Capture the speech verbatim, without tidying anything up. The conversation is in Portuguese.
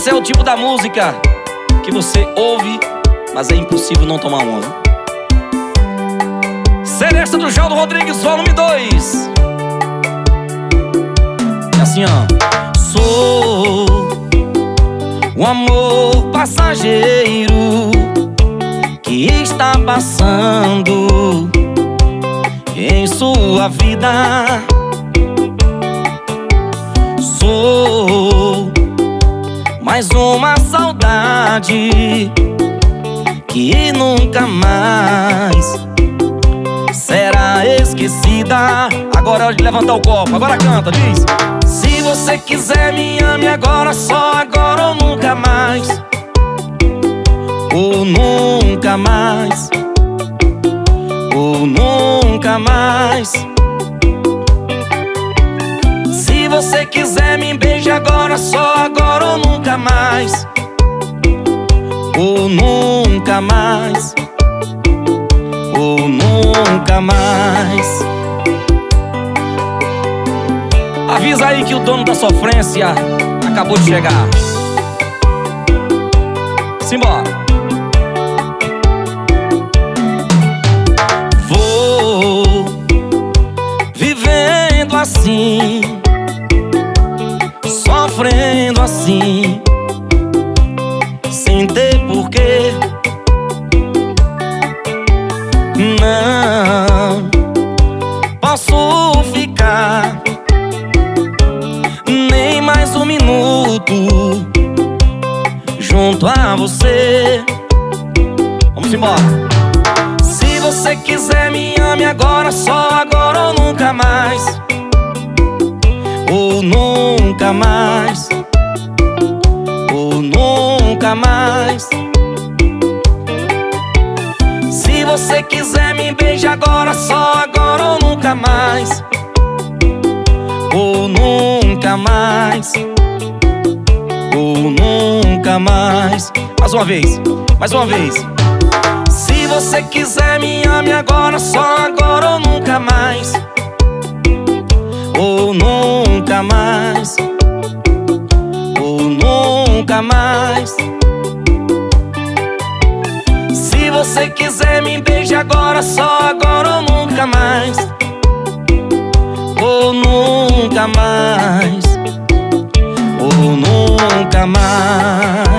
Esse é o tipo da música que você ouve, mas é impossível não tomar uma. Seresta do Jaldo Rodrigues, volume dois. É assim, ó. Sou o amor passageiro que está passando em sua vida. Sou mais uma saudade que nunca mais será esquecida. Agora levanta o copo, agora canta, diz: se você quiser me ame agora, só agora ou nunca mais. Ou nunca mais. Ou nunca mais. Se você quiser me beije agora, só agora ou nunca mais. Ou nunca mais. Ou nunca mais. Avisa aí que o dono da sofrência acabou de chegar. Simbora. Vou vivendo assim, sofrendo assim, sem ter porquê. Não posso ficar nem mais um minuto junto a você. Vamos embora. Se você quiser me ame agora, só agora ou nunca mais. Ou nunca mais. Ou nunca mais. Se você quiser me beije agora, só agora ou nunca mais. Ou nunca mais. Ou nunca mais. Mais uma vez, mais uma vez. Se você quiser me ame agora, só agora ou nunca mais. Ou nunca mais. Ou nunca mais. Se você quiser me beije agora, só agora ou nunca mais. Ou nunca mais. Ou nunca mais.